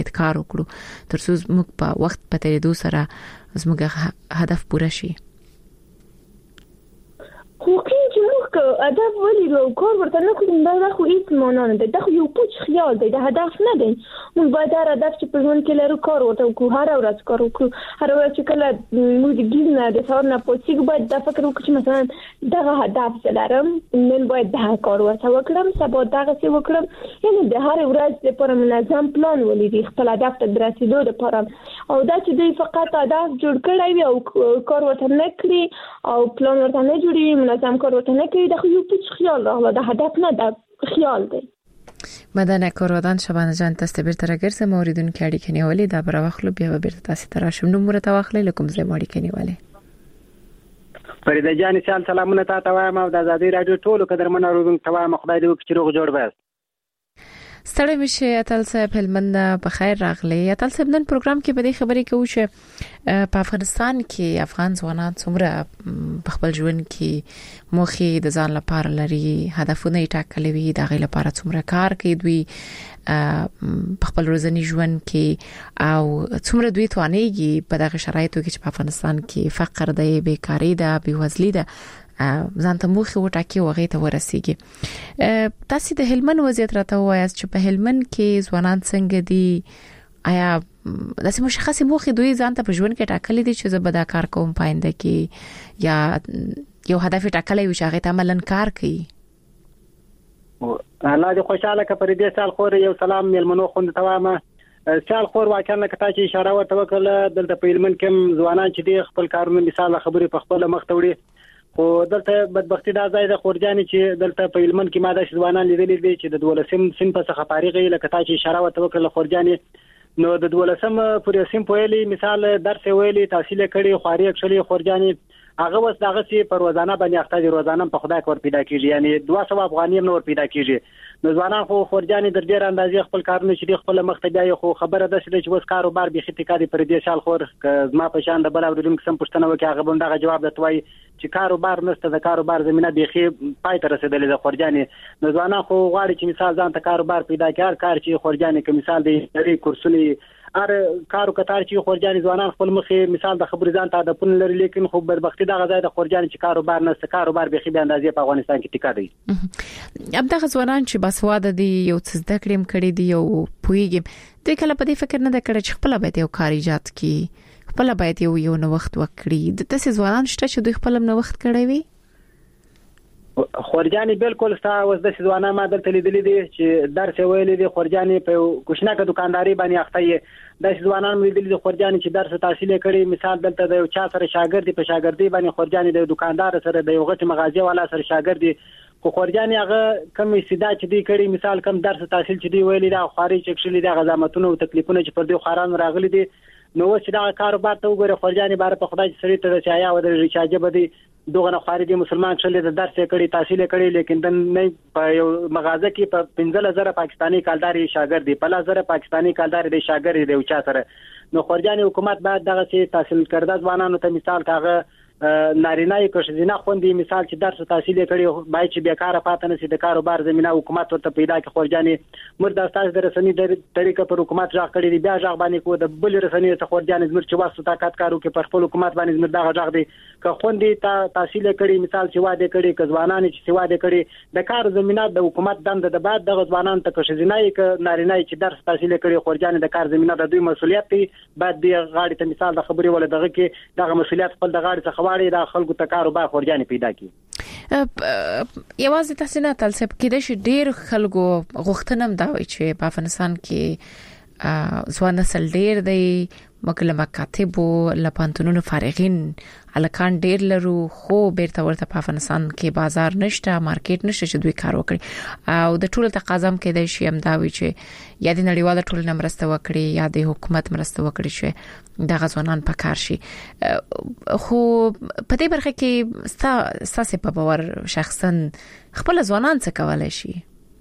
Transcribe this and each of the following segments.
کار وکړو ترڅو موږ په وخت په تیریدو سره زموږ هدف پوره شي. خو چې موږ هدف ولرو کار ورته نه کوو دا خو هیڅ معنا نه ده. دا خو یو پوچ خیال دی، دا هدف نه دی. موږ باید هر هدف چې په ژوند کې لرو کار ورته وکړو، هر ورځ کار وکړو. هر ورځ چې کله موږ د ګیز نه د سهار نه پوڅیږو باید دا فکر وکړو چې مثلا دغه هدف زه لرم، نن باید دغه کار ورته وکړم، سبا دغسې وکړم. یعنې د هر ورځ لپاره منظم پلان ولري خپل هدف ته د رسېدو لپاره. او دا چې دوی فقط هدف جوړ کړی وي او کار ورته نه کړي او پلان ورته نه جوړوي، منظم کار ورته نه کوي، دا خو یو پوچ خیال راغله. دا هدف نه، دا خیال دی. مدنه کارودان شبانه جان تاسو بیرته راګرځم اوریدونکو اړیکې نیولې دا براوخلو بیا بیرته تاسو ته راشم نو مرته واخلې لکم زه اړیکې نیولې. فریده جان سلامونه تاسو ته وایم او د آزادۍ رادیو ټولو قدرمن اوریدونکو ته وایم خدای دې وکړي چې روغ جوړ وایي. ستړي مشه اتل صاحب هلمند په خیر راغلی. اتل صاحب نن پروګرام کې به د خبرې کوو چې په افغانستان کې افغان ځوانان څومره په خپل ژوند کې موخې د ځان لپاره لري، هدفونه یې ټاکلي وي، د غي لپاره څومره کار کوي دوی په خپل ورځني ژوند کې او څومره دوی توانېږي په دغه شرایطو کې چې په افغانستان کې فقر دی، بیکاری ده، بیوزلي ده، ځان ته موخه وټاکي وغه ته ورسیږي. تاسو د هلمند وضعیت راته وایاست چې په هلمند کې ځوانان څنګه دي؟ آیا داسې مشخصه موخه دوی ځان ته په ژوند کې ټاکلې دي چې زه به دا کار کوم پاینده کې یا یو هدف ټاکلی وي چې هغه ته عملاً کار کوي؟ الله دې خوشاله کړي. پر دې سال خور یو سلام ملمنو خوند توامه سال خور واکه نه کته چې اشاره ورته وکړه دلته په هلمند کې ځوانان چې دي خپل کارونه مثال خبرې په خپل مخ ته وړي. خو دلته بدبختی دا ځای د خورجانې چې دلته په هلمند کې ماده ځوانان لیدلې دي چې د 12 سن په څخه فارغ یې لکه تا چې اشاره ورته وکړه خورجانې نو د 12 پورې سم پویلي مثال درس ویلي تحصیل کړي خواري اکشلي خورجانې هغه وس دغه سي پر روزانه باندې اخته دي روزانه په خدای کور پیدا کیږي یعنی 200 افغانۍ نور پیدا کیږي. نو ځوانان خو خورجانې د ډیر اندازې خپل کارونه چې خپل مخ ته بیا خو خبره ده چې وس کاروبار به خټیکاري پر دې سال خور ما په شان د بل اوریدونکو سم پښتنه وکي هغه بندغه جواب دتوي چې کاروبار نشته د کاروبار زمينه بيخي پای ته رسیدلې د خورجانې. نو ځوانان خو غواړي چې مثال ځان ته کاروبار پیدا کار چې خورجانې کې مثال دی لري کورسونه ار کارو کتار چې خورجانې ځوانان خپل مخې مثال د خبرې ځان ته د پون لري لیکن خو بدبختی دغه ځای د خورجانې چې کاروبار نشته کاروبار به خې به اندازې په افغانستان کې ټیکا دی. ابدغه ځوانان چې باسواده دي یو څه زده کړم کړي دي یو پویګم دوی کله په دې فکر نه د کړ چې خپل به یو کار ایجاد کړي خپل به یو نو وخت وکړي د تاسو ځوانان شته چې دوی خپل نو وخت کړی وي. خورجانې بالکل ستا وس د ځوانان ما دلته لیدلې دي چې درس ویلې دي خورجانې په کوشنه کې دکانداري باندې اخته یې د ځوانان لیدلې دي خورجانې چې درس تحصیل کړي مثال دلته د یو چا سره شاګرد په شاګردي باندې خورجانې د دکاندار سره د یو غټ مغازه والا سره شاګردي خو خورجانې هغه کم استعداد چې دی کړي مثال کم درس تحصیل چې دی ویلې دا خاري چکشلې د غزامتونو او تکلیفونه چې پر دې خاران راغلي دي نو چې دا کاروبار ته وګوره خورجانې بار په خدای سره ته چایا و د ریچاجه بده دوغه نه خارجي مسلمان شلې د درس کړي تحصیل کړي لیکن د نه په یو مغازه کې په 15000 پاکستانی کالداري شاګرد دی 15000 پاکستانی کالداري دی شاګرد دی او چا سره نو خورجانې حکومت بعد دغه سي تحصیل کړه ځوانانو ته مثال کاغه نارینه یې کوشزینه خوندې مثال چې درس تحصیل کړي بای چې بیکاره پاتې نشي د کاروبار زمينه حکومت ورته پیدا کړي خورجانې مردا تاسو د رسنۍ د طریقې پر حکومت ځاګ کړي بیا ځاګ باندې کو د بل رسنۍ ته خورجانې زمر چې واسو طاقت کارو کې پر خپل حکومت باندې زمر دا ځاګ دی که خوندې تحصیل کړي مثال چې واده کړي که ځوانان چې واده کړي د کار زمينه د حکومت دند د بعد د ځوانان ته کوشزینه یې ک نارینه چې درس تحصیل کړي خورجانې د کار زمينه د دوی مسولیت دی بعد د غاړي ته مثال د خبري ول دغه کې دغه مسولیت خپل د غاړي څخه دا خلکو ته کاروبار خورجانې پیدا کی. یوازې تاسو نه تل سب کې د ډېر خلکو غوښتنم دا وي چې په افغانستان کې ځوان نسل ډېر دی مکلم کاتب لپانتونو فارغین الکان ډېر لرو خو بیرته ورته په افغانستان کې بازار نشته مارکیټ نشته چې دوی کار وکړي او د ټولو تقاضم کې د شي هم دا وي چې یا د نړیواله ټولنه مرسته وکړي یا د حکومت مرسته وکړي چې د غزوانان په کار شي خو په دې برخه کې ساسه په باور شخصا خپل ځوانان څه کولای شي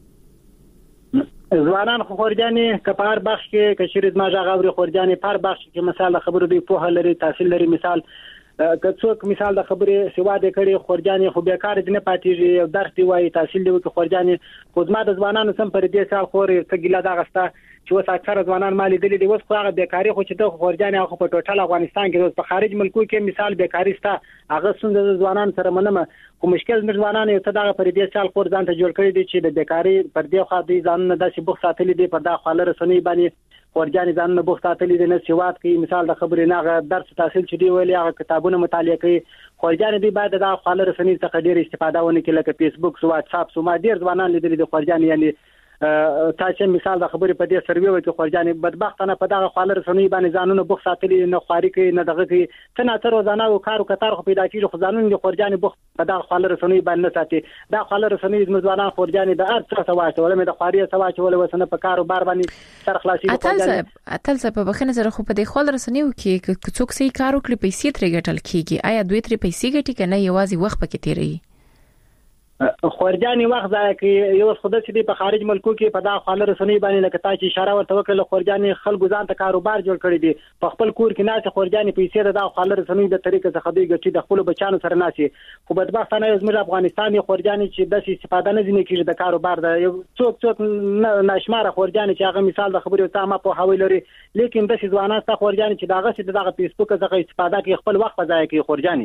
ځوانان خورجانې کپار بخش کې کشریز ما ژغوري خورجانې پر بخش کې مثال خبرو دی په لري تحصیل لري مثال که څوک مثال د خبرې سواد کړي خورجانې خو بیکار دي نه پاتېږي یو درس دی وایي تحصیل دی وکړي خورجانې خو زما د ځوانانو سم پر دې سال خورې څه ګیله دغه ستا چې اوس اکثره ځوانان ما لیدلي دي اوس خو هغه بیکاري خو چې د خورجانې هغه په ټوټل افغانستان کې اوس په خارج ملکو کې مثال بیکاري ستا هغه څنګه د ځوانانو سره منمه خو مشکل د ځوانانو یو څه دغه پر دې سال خور ځان ته جوړ کړی دي چې د بیکاري پر دې خو د ځانونه داسې بوخت ساتلي دي په دا خاله رسنۍ باندې خورجانې ځانونه بوخت ساتلي دي نه سواد کوي مثال د خبرې نه هغه درس تحصیل چې دی ویلي هغه کتابونه مطالعه کوي خورجانې دی باید د خاله رسنۍ څخه ډېر استفاده ونه کړي لکه فیسبوک واتس اپ ما ډېر ځوانان لیدلي دي خورجانې یعنی تاسو مثال د خبرې په دې سروي وکړي خورجانې بدبختانه په دغه خاله رسنۍ باندې ځانونه بوخت ساتلي نه خواري کوي نه دغه کوي څنګه روزانه او کار او کتار خو پیدا کیږي خو ځانونه د خورجانې بوخت په دغه خاله رسنۍ باندې نه ساتي دا خاله رسنۍ د ځوانان خورجانې د ارڅ سواچ ولې د خواري سواچ ولې وسنه په کار او بار باندې سر خلاصي اتل څه په بخنه سره خو په دې خاله رسنۍ کې څوک سي کار وکړي پیسې ترې ګټل کیږي آیا دوی ترې پیسې ګټي کنه یوازې وخت پکې تیری خورجانې وخت ځای کې یو خدای چې په خارج ملکو کې په دا خاله رسنۍ باندې لکه تاسو اشاره ورته وکړه خورجانې خلکو ځان ته کاروبار جوړ کړی دي په خپل کور کې ناس خورجانې پیسې د خاله رسنۍ د طریقې څخه دوی ګټي د خپل بچانو سره ناسي خو بدبختانه زموږ افغانستان خورجانې چې د استفاده نه ځنې کیږي د کاروبار د یو څوک ناشماره خورجانې چې هغه مثال د خبرې ته ما په حواله لري لیکن د ځوانان څخه خورجانې چې دغه چې دغه فیسبوک څخه استفاده کوي خپل وخت ځای کوي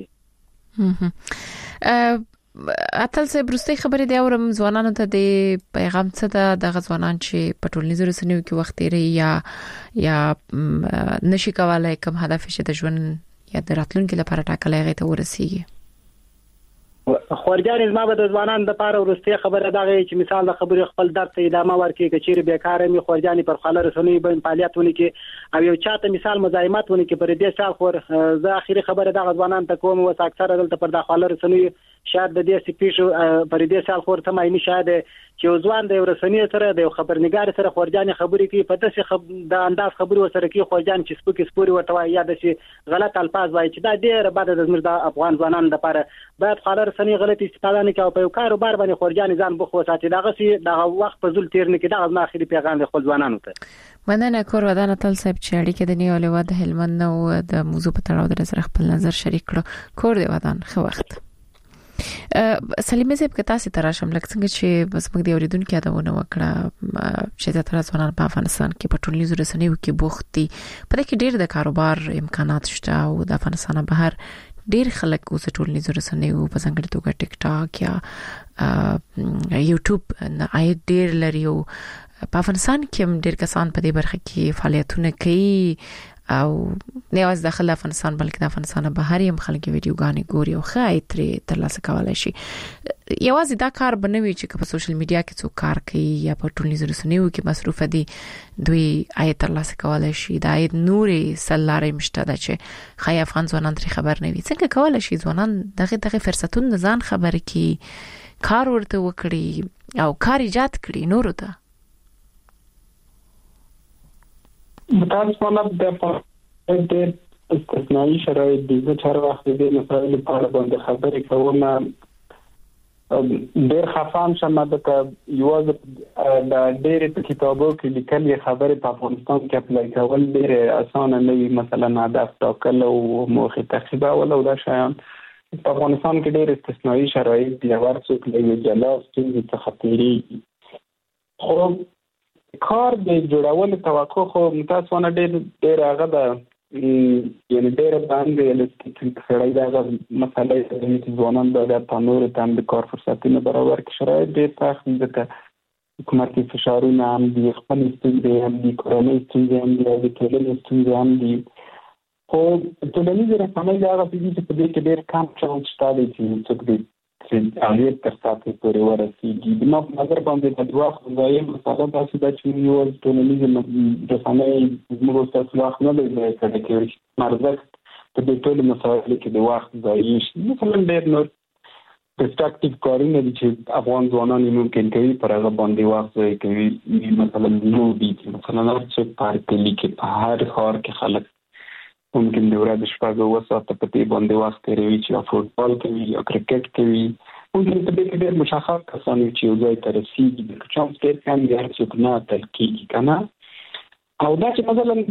خورجانې اتل څه برسته خبرې دی اورم ځوانانو ته د پیغام څه د ځوانان چې په ټولنیزو رسنیو کې وخت لري یا نشي کولای کوم هدف چې د ژوند یا د راتلونکي لپاره ټاکلای غي ته ورسیږي خورجانې زما به د ځوانان د لپاره ورسته خبره دغه چې مثال د خبرې خپل درس ادامه ورکړي کچېر بیکاره می خورجانې پر خاله رسنۍ باندې فعالیتونه کې او یو چاته مثال مزاحمت ونه کې پر دې سال خور زه اخیری خبره دغه ځوانان ته کوم وس اکثره دلته پر د خاله رسنۍ شاید د دې سپیشو پر دې سال خور ته مې شاید چې ځوان د رسنۍ سره د خبرنګار سره خورجانې خبرې کوي په داسې د انداز خبرو سره کوي خورجان چې سپوکي سپوري ورته وایي یا د غلط الفاظ وایي چې دا ډېر بعد د زموږ د افغان ځوانانو لپاره باید خاله رسنۍ غلط استفاده نه کوي او په کاروبار باندې خورجانې ځان بوخ وساتي دغه وخت په ذل تیر نه کې دغه اخري پیغام د خپل ځوانانو ته مننه کور ودان اتل صاحب چې اړیکه د نیولې و د هلمند او د موضوع په تړاو د سره خپل نظر شریک کړو کور دی ودان خو وخت سلیمه صاحب کتا سي تراشم لکه څنګه چې بس موږ دی اوریدونکو یادونه وکړه چې د تر ځوانان په افغانستان کې په ټولنیزو رسنیو کې بوخت دي په دې کې ډېر د کاروبار امکانات شته او د افغانستان بهر ډېر خلک اوس ټولنیزو رسنیو په څنګه توګه ټیک ټاک یا یوټیوب نه آی ډېر لري او په افغانستان کې ډېر کسان په دې برخه کې فعالیتونه کوي او نه واز داخله افغانستان بلکې د افغانستان بهر هم خلک ویډیوګانې ګوري او خای ترې ترلاسه کولای شي یوازې دا کار بنوي چې په سوشل میډیا کې څوک کار کوي یا په ټولنیزو رسنیو کې مصروف دي دوی آی ترلاسه کولای شي دا نورې سلارې مشته ده چې خای افغان ځوانان ترې خبر نه وي څنګه کولای شي ځوانان دغه فرصتونه ځان خبر کی کار ورته وکړي او کار ایجاد کړي نورو ته متاسفانه د استثنایی شرایط دي چې هر وخت د مسایل په اړه باندې خبرې کوم ډېر خفان شمه د یوازې د ډېر په کتابو کې لیکل خبرې په افغانستان کې اپلای کول ډېر اسانه نه وي مثلا هدف ټاکل او موخه تعقیب او دا شیان په افغانستان کې ډېر استثنایی شرایط دي ورڅوک له جلا ستونزې څخه تیری خو کار د جوړولو توقع خو متاسفانه ډېر هغه ده یعنی ډېر باندې الیسټیک سره دا مسله د ځوانان د تنور تام د کار فرصتونه برابر کې شرایط ډېر سخت دي د حکومتي فشارونه هم دي خپل ستونزې هم دي کورنۍ ستونزې هم دي او د ټولنې ستونزې هم دي خو ټولنیز رسنۍ هغه چې په دې کې ډېر کم چانس شته چې څوک دې اړیر تر ساتي پورې ورسیږي د ما په نظر باندې د وخت ځای مسله تاسو د چې یو ټولنیز رسنۍ موږ تاسو وخت نه لري چې مرزق په دې ټول مسایلو کې د وخت ځای شي مثلا ډېر نور پرسپیکټیو کارونه دي چې افغان ځوانان ممکن کوي پر هغه باندې وخت ځای کوي مثلا نو دي مثلا چې پارک لیکي په هر ښار کې خلک ممکن د ورځې شپږ اوه ساعته په دې باندې وخت تېروي چې یا فوټبال کوي یا کرکټ کوي ممکن په دې کې ډېر مشخص کسان وي چې یو ځای ته رسېږي د چانس ډېر کم دی هر څوک نه اتل کېږي که نه او دا چې مثلا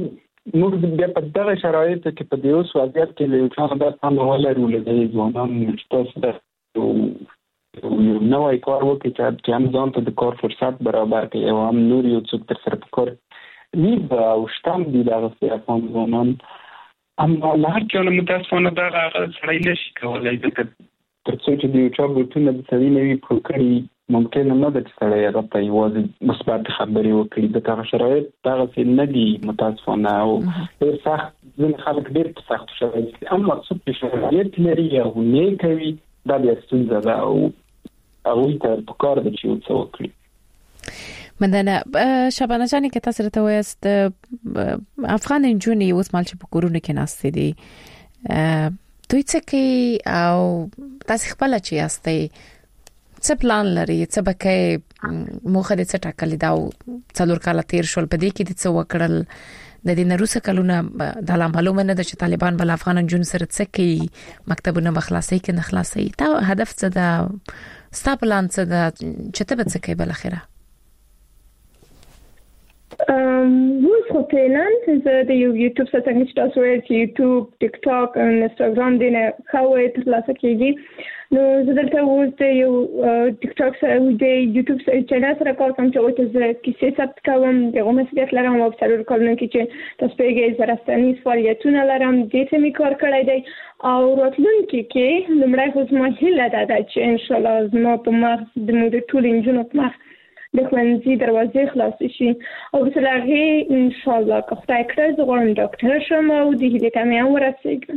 موږ بیا په دغه شرایطو کې په دې اوس وضعیت کې له چا د تاسو ولرو له ځوانان مستفید یو نوې کار وکړي چې هم ځان ته د کار فرصت برابر کړي او هم نور یو څوک تر سره کار نیب او شتم دي دغه افغان ځوانان اما لا چې متاسفانه دغه سړی نشي کولای تر څو چې د یو چا بوتونه د سړي نوي پروکري ممکن نه ده چې سړی هغه ته یوازې مثبت خبرې وکړي د هغه شرایط دغسې نه دي متاسفانه او ډېر سخت ځینې خلک ډېر په سختو شرایطو کې اما څوک چې شرایط لري او نه کوي دا بیا ستونزه ده او هغوی ته پکار ده چې یو څه وکړي. مننه. شبانه جانې که تاسو راته وایاست افغان نجونې اوس مهال چې په کورونو کې ناستې دي دوی څه کوي او تاسو خپله چې یاستئ څه پلان لري څه به کوي موخه دې څه ټاکلې ده او څلور کاله تیر شول په دې کې دې څه وکړل د دې نه وروسته کلونه دا لا معلومه نه ده چې طالبان بل افغان نجونو سره څه کوي مکتبونه به خلاصوي که نه خلاصوي دا هدف څه ده ستا پلان څه ده چې ته به څه کوي بالاخره اوس خو پلان زه د یوټیوب سره چې تاسو وایي چې یوټیوب ټیک ټاک او انستګرام دې نه خاوي ترلاسه کیږي نو زه دلته اوس د یو ټیک ټاک سره د یوټیوب چینل سره کار کوم چې وایي زه کیسې ثبت کوم دغه مسؤلیت لرم او په څلور کلونو کې چې تاسو پیګې زراستاني فعالیتونه لرم دې ته می کار کړی دی او راتلونکي کې لمړی خو زما هیله ده چې ان شاء الله زما په مخ د مو د ټول انجونو په مخ د ښوونځي دروازې خلاصې شي او بسره هغې انشاءالله که خدای کړه زه غواړم ډاکټره شم او د هیلې ته مې هم ورسېږم.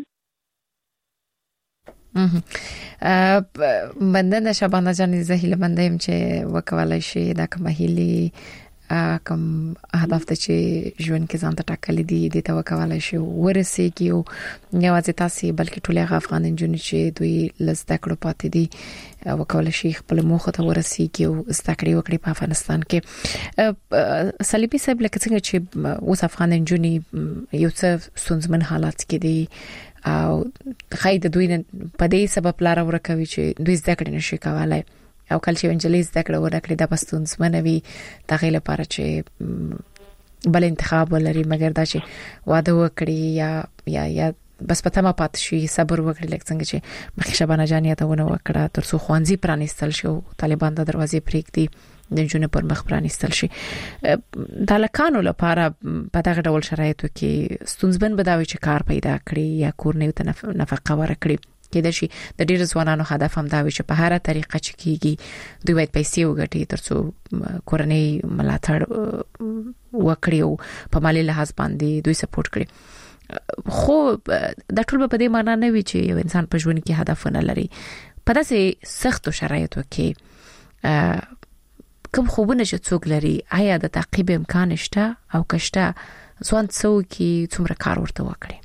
مننه شبانه جانې زه هیله‌منده یم چې وکولای شي دا کومه هیلې کوم هدف ته چې ژوند کې ځان ته ټاکلي دي د ته وکولای شي ورسېږي او یوازې تاسو بلکې ټول هغه افغان نجونې چې دوی لزده کړو پاتې دي وکولای شي خپل موخه ته ورسېږي او زده کړې وکړي په افغانستان کې. صلیبي صاحب لکه څنګه چې اوس افغان نجونې یو څه ستونزمن حالات کې دي او خای د دوی په دې سبب لار ورکوي چې دوی زده کړې نشي کولای او کله چې انجلۍ زده کړه ورکړي د پښتونځمنه وی تغییر لپاره چې بل انتخاب ولري مګر دا چې واده وکړي یا بس پته ما پات شي صبر وکړي لکه څنګه چې مخې شبانه جانې ته ونه وکړه تر څو خوانځي پرانیستل شو طالبان د دروازې پریږدي د جون پر مخ پرانیستل شي د لکانو لپاره په دغه ډول شرایطو کې ستونزمن بداوي چې کار پیدا کړي یا کور نه ته نفقه ورکړي کېدای شي د ډېر ځوانانو هدف هم دا وي چې په هر طریقه چې کیږي دوی باید پیسې وګټي ترڅو کورنۍ ملاتړ وکړي او په مالي لحاظ باندې دوی سپورټ کړي خو د ټول په دې معنی نه وي چې یو انسان په ژوند کې هدف نه لري په داسې سختو شرایطو کې کوم خوبونه چې څوک لري آیا د تعقیب امکان شته او کشته ځوان څوک څومره کار ورته وکړي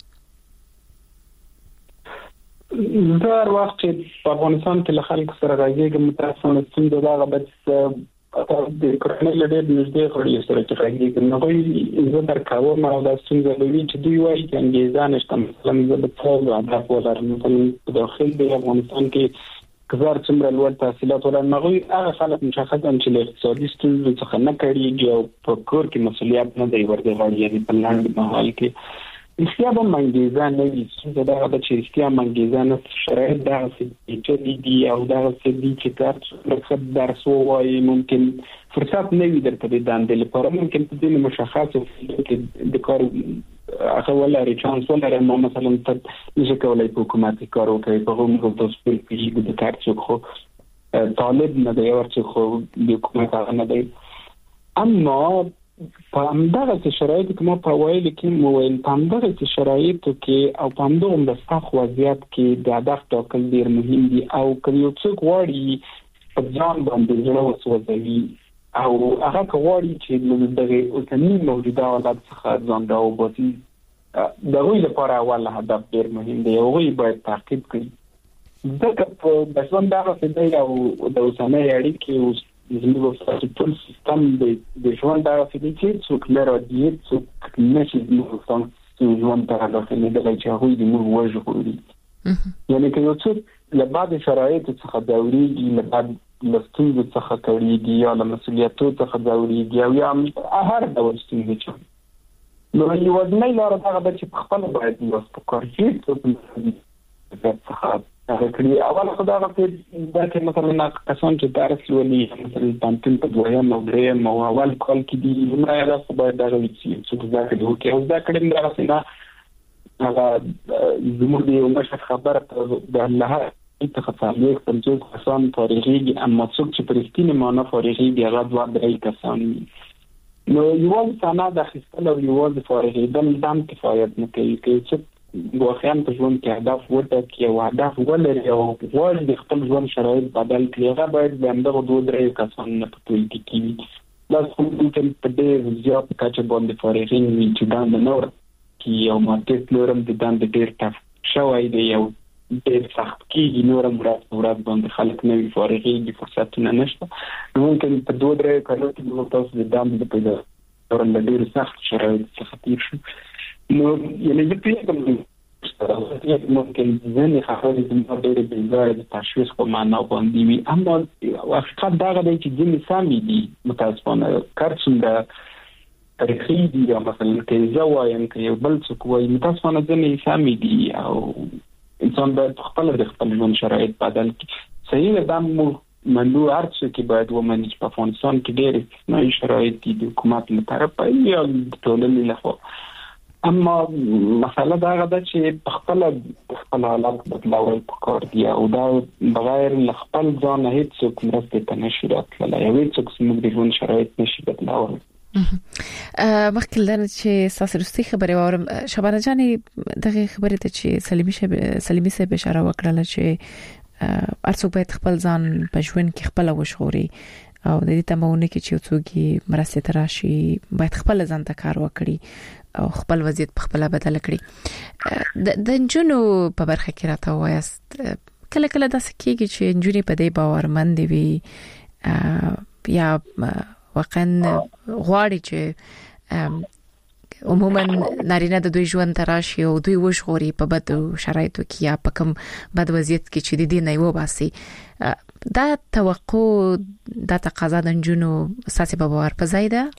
دا وخت چې په افغانستان کې له خلکو سره راځي متاسفانه څنګه دا بس د کورنۍ له ډېر نږدې خړې سره چې راځي نو غوي زه درکاوم او دا څنګه دوی چې دوی وایي چې انګلیزان نشته مثلا زه به څو هدف ولرم په داخل د افغانستان کې کزار څومره لوړ تحصیلات ولرم غوي هغه خلک مشخصا چې له اقتصادي ستونزو څخه نه کړي او په کور کې مسؤلیت نه دی ورته غواړي په لاندې مهال کې استیابه منګیزان نه وي چې دا د چریستیا منګیزان شرایط دا چې دي او دا چې کار درس وایي ممکن فرصت نه وي درته د دندې لپاره ممکن په دې مشخصه کې د کار هغه ولري چانس ولري مثلا ته نشي کولای په حکومت کار وکړي په کوم ډول سپیل کې د کار څوک خو طالب نه دی ورته خو د حکومت هغه نه دی اما په همدغه شرایطو کې ما په وایي کې مویل په همدغه شرایطو کې او په همدغه د سخت وضعیت کې د هدف ټاکل ډیر مهم دي او کله یو څوک غواړي په ځان باندې ځړو وسوځوي او هغه غواړي چې دغه اوسنی موجوده حالت څخه ځان راوباسي دغه لپاره اول هدف ډیر مهم دی او غوي باید تعقیب کړي ځکه په بسون دغه څه او د اوسنۍ اړیکې زموږ په ټول سیستم د ژوند د افیلیټي څوک لري دی څوک نشي زموږ ژوند ته راځي د چې هغه د موږ وژغوري یعنی که یو څوک له بعد شرایطو څخه دوريږي له بعد لستونزو څخه کړيږي یا له مسؤلیتونو څخه دوريږي او یا هر ډول ستونزې نو یو ځنې لاره دا چې په خپل باید یو سپکار شي څه څه هغه کړي اول خدای غوښتي دا چې مثلا کسان چې درس ولي مثلا پانتون په دویم او دریم او اول کال کې دي نو دا څه باید دا وي چې دا کړي او کې دا کړي دا څنګه هغه زموږ دی مشه خبره د الله ته خپله پنځه کسان فارغي اما څوک چې پرېستینه معنا فارغي دی هغه دوه درې کسان نو یو څه نه د خپل او یو د فارغي دم کفایت نه کوي چې واقعا په ژوند کې هدف وټاکي او هدف ولري او غواړي د خپل ژوند شرایط بدل کړي هغه باید د همدغه دوه درې کسان نه په ټولګي کې وي دا څه په دې زیات کچه باندې فارغین وي چې دا نه ورته یو مارکیټ لورم د دند ډېر تف شوی دی او ډېر سخت کېږي نورم ورځ باندې خلک نه وي فارغي د فرصتونه نشته ممکن په دوه درې کالو کې تاسو د دند په پیدا ورنه ډېر سخت شرایط څخه تیر شو نو یعنی د پیغام ممکن ځنې خبرې د ډېر بېځایه د تشویش په معنا باندې وي اما حقیقت دا دی چې ځینې سمې دي متاسفانه کار څنګه تاریخي دي یا مثلا کې زه وایم چې یو بل څوک وایي متاسفانه ځینې سمې دي او انسان باید خپل د خپل ژوند شرایط بدل کړي صحیح ده منو ارڅ کې باید ومني چې په افغانستان کې ډېر استثنایی شرایط دي د حکومت له طرفه یا د ټولنې لخوا اما مسله دا غدا چې خپل حالات بدلول پکار دی او دا بغیر خپل ځان هیڅ څوک مرسته ته نشي راتللی یا هیڅ څوک زموږ د ژوند شرایط نشي بدلول مخکې لرنه چې ساسرستي خبرې وارم شبانه جانې دغه خبرې ته چې سلیمي صاحب اشاره وکړه چې ارڅوک باید خپل ځان په ژوند کې خپل وشغوري او د دې تمونه کې چې څوک مرسته تراشي باید خپل ځان ته کار وکړي او خپل وضعیت په خپل بدل کړي د جنو په برخه کې راته وایست کله کله دا سکیږي چې جنې په دې باورمند وي یا واقعا غواړي چې عموما نارینه د دوی ژوند تراشي او دوی وشغوري په بد شرایطو کې یا په کوم بد وضعیت کې چې د دې نه یو باسي دا توقع دا تقاضا د جنو اساسي باور په ځای ده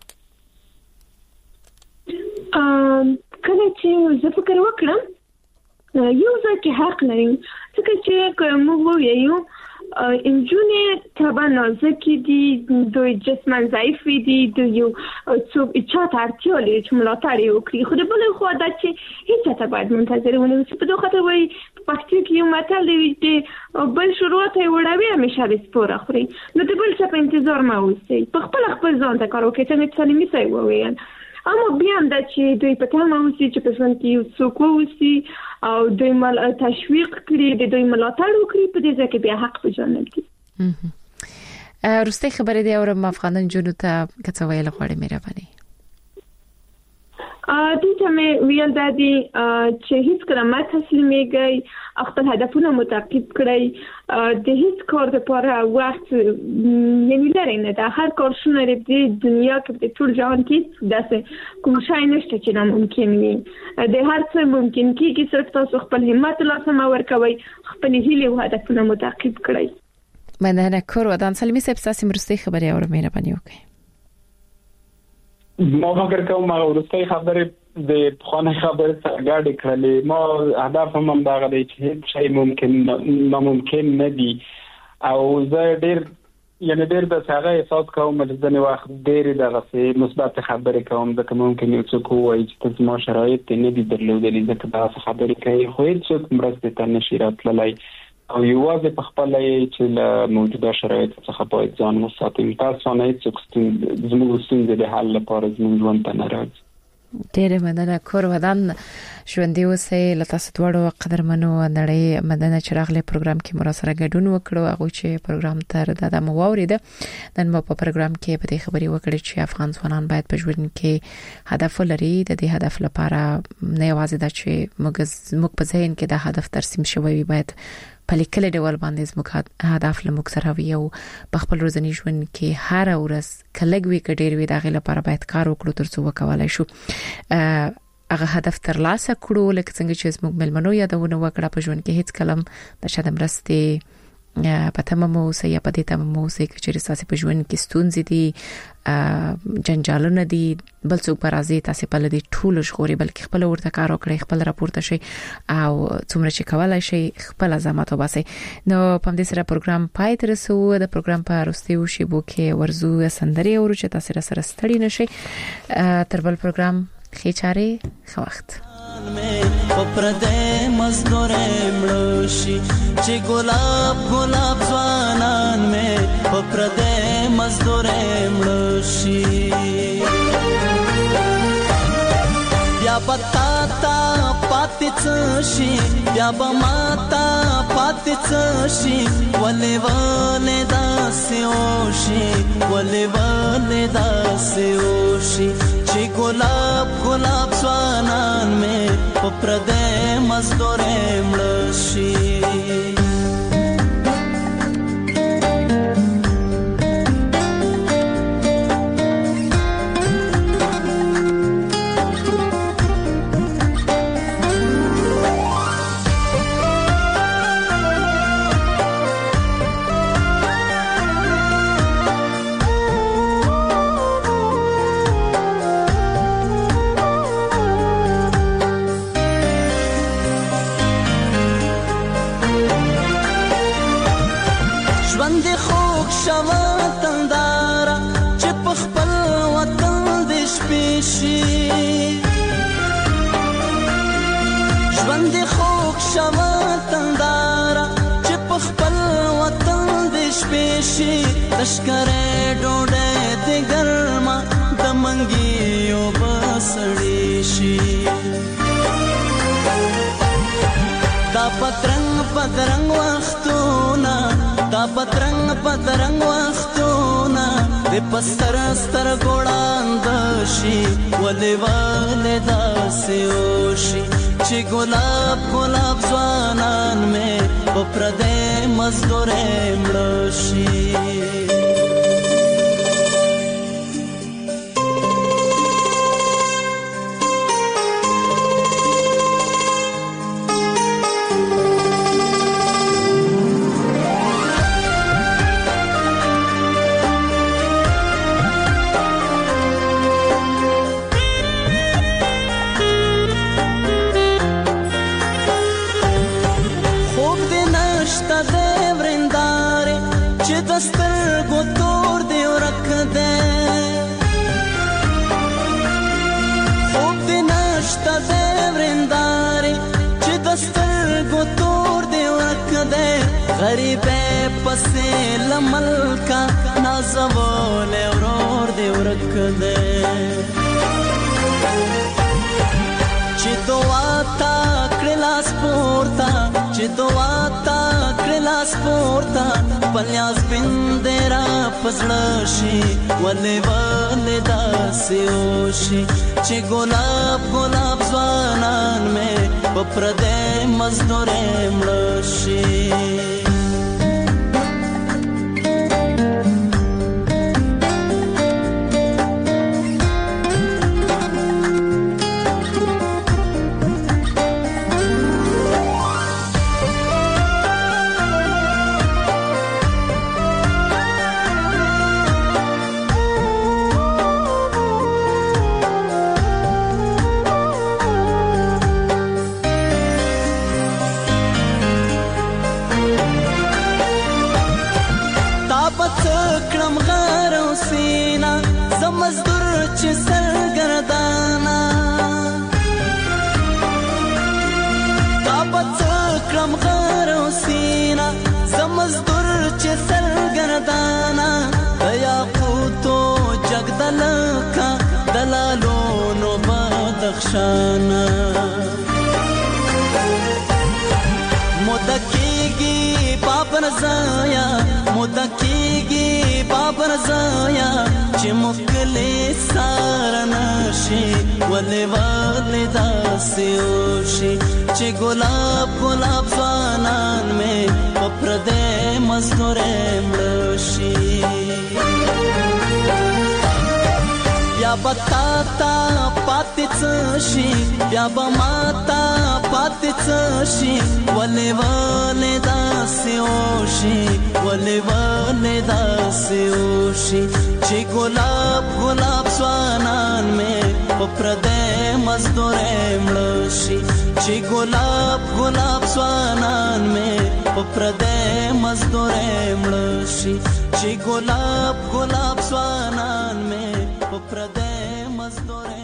کله چې زه فکر وکړم یو ځکه حق لري چې موږ وایو انجونې طبعا نازکې دي دوی جسمن ضعیف دي د یو څوک اچات اړتیا لري چې ملاتړ وکړي خو د بل خو دا چې هیڅ ته باید منتظر ونه اوسي په دوه خاطر وایي په پښتو کې یو متل دی چې بل شروع ته وړاوي همیشه د سپور اخري نو د بل څه په انتظار ما اوسئ په خپل ځان ته کار وکړئ څنګه چې سلیمي صاحب وویل اما بیا هم دا چې دوی په تمه اوسي چې په ژوند کې یو څوک اوسي او دوی تشویق کړي د دوی ملاتړ وکړي په دې ځکه بیا حق په ژوند کې روسته خبرې دی اورم افغانان جنو ته کڅ ویل غواړي مهرباني دې ته مې ویل دا دي چې هیڅ کله ما تسلیمېږئ خپل هدفونه متعقب کړئ د هیڅ کار لپاره وخت یعنی لري نه دا هر کار شونه لري د دنیا کې د ټول جهان کې داسې کوم شای نشته چې ناممکن وي د هر څه ممکن کېږي صرف تاسو خپل همت لاسه ورکوي خپل هیله او هدفونه متعقب کړئ مننه کور ودان سلیمي صاحب تاسو مرسته خبرې اورم مهرباني وکړئ ما فکر کوم هغه ورسته خبرې د خانه خبرې سره ګډې کړلې ما هدف هم دا غوډي چې هیڅ شی ممکن ناممکن نه دي او زه ډېر د هغه احساس کوم چې ځنې وخت ډېر دغه مثبت خبرې کوم ځکه ممکن یو څوک وایي چې ما شرایط نه دي درلودلې ځکه دا خبرې کوي خو هیڅ مرسته ته نشي راتللی او یوازې په خپل چې له موجوده شرایطو څخه باید ځان وساتو تاسو نه هیڅ زموږ ستونزې د حل لپاره زموږ ژوند ته نه راځي ډېر مننه کور ودان ژوندۍ اوسئ له تاسو دواړو قدرمنو نړۍ مننه چې راغلي پروګرام کې مو سره ګډون وکړو هغه چې پروګرام تر دا مو واورید نن مو په پروګرام کې په دې خبرې وکړې چې افغان ځوانان باید په ژوند کې هدف ولري د دې هدف لپاره نه یوازې دا چې موږ په ذهن کې دا هدف ترسیم شوی وي باید په لیکل ډول باندې زموږ هدف لموږ سره وي او په خپل ورځني ژوند کې هر ورځ کلګوي کډیر وي دا غي لپاره باید کار وکړو ترڅو وکولای شو هغه هدف ترلاسه کړو لکه څنګه چې زموږ ملمنو یادونه وکړه په ژوند کې هیڅ کلم د شاده مرستې پته مو سه یا پدې ته مو سه چې تاسو په ژوند کې ستونزې دي جنجالونه دي بل څوک پر ازي تاسو په لدی ټول شغوري بلکې خپل ورته کار وکړي خپل راپورته شي او څومره چې کولای شي خپل زحمت وباسي نو په دې سره پروګرام پای ته رسو د پروګرام په وروستیو شیبو کې ورزو سندري او چې تاسو سره ستړي نشي تر بل پروګرام خېچاره خو وخت پردې مزدورې مړوشي چې ګلاب ګلاب ځوانان مې پردې مزدورې مړوشي بیا بتا تا پاتې څشي بیا بماتا پاتې څشي ولې ولې داسې اوشي ولې ولې داسې اوشي چې ګلاب ګلاب ځوانان مې پردې مزدورې مړوشي ژوند خوږ شوه تنداره چې په خپل وطن دې شپې شي لښکرې ډوډۍ دې ګرمه د منګیو به سړې شي دا پترنګ پترنګ وختونه دا پترنګ پترنګ وختونه د پستر ستر ګوړاند شي ولې ولې داسې وشي چې ګلاب ګلاب ځوانان مې په پردې مزدورې مړه شي غریبه پسې لملکا نازول ورور دې ورک دې چې دعا تا کړلاس پورتا چې دعا تا کړلاس پورتا پلیاس بندرا پسړ شي ولې ولې داسې وشي چې ګلاب ګلاب ځوانان مې په پردې مزدورې مړه شي شانا مدکیگی بابر زایا مدکیگی بابر زایا چې مکلی سارنشي ولې ولې داسې وشي چې ګلاب ګلاب ځوانان مې په پردې مزدورې مړه شي بیا بتا تا پاتې څشي بیا به ماتا پاتې څشي ولې ولې داسې وشي ولې ولې داسې وشي چې ګلاب ګلاب ځوانان مې په پردې مزدورې مړه شي چې ګلاب ګلاب ځوانان مې په پردې مزدورې مړه شي چې ګلاب ګلاب ځوانان مې په پردې مزدورې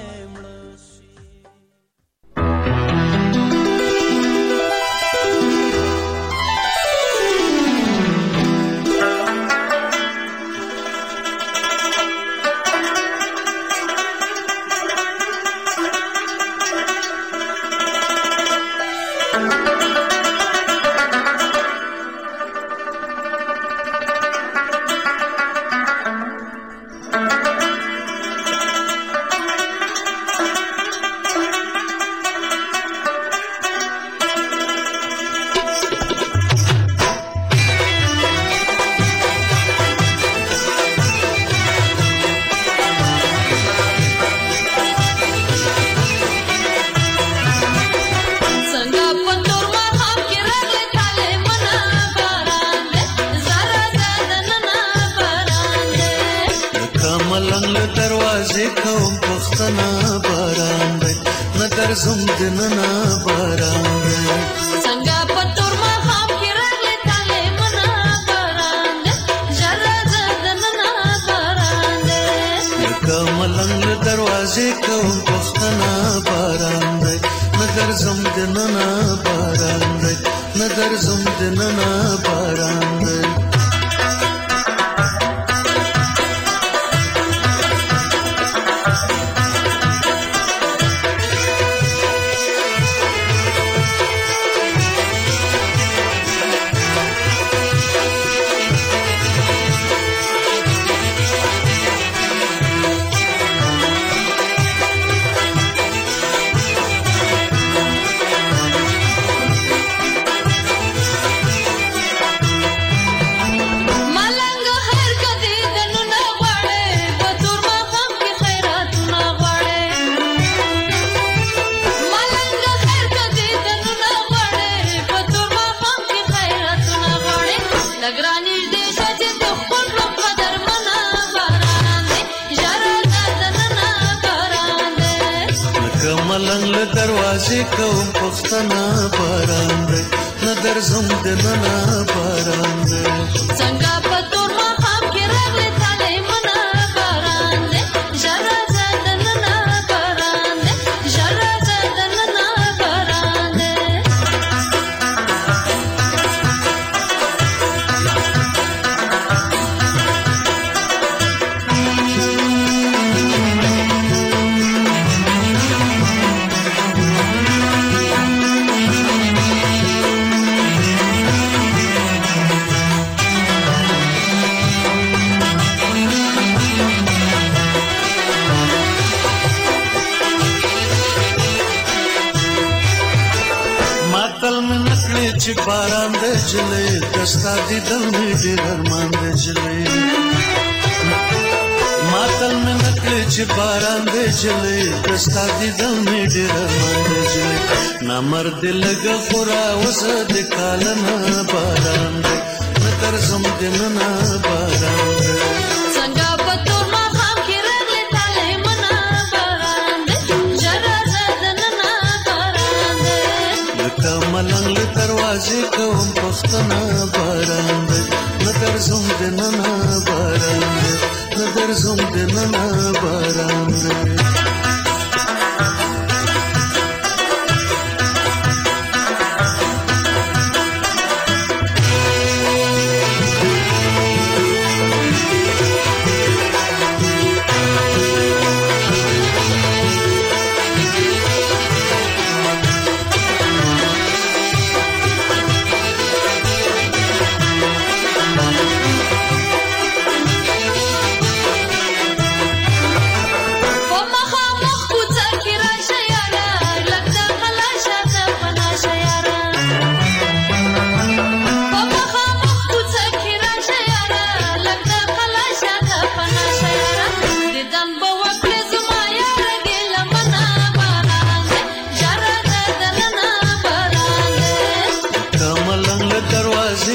مرد لگا خورا وسد کالنا باران دے نتر زمدننا باران دے سنگا پتور ما خام کی رغلی تالی منا باران دے جرا زدننا باران دے لکا ملنگ دروازے کوم پختنا باران دے نتر زمدننا باران دے نتر زمدننا باران دے Mama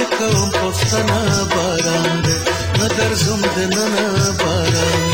کوم پښتنه باران دې نه درځم د نن باران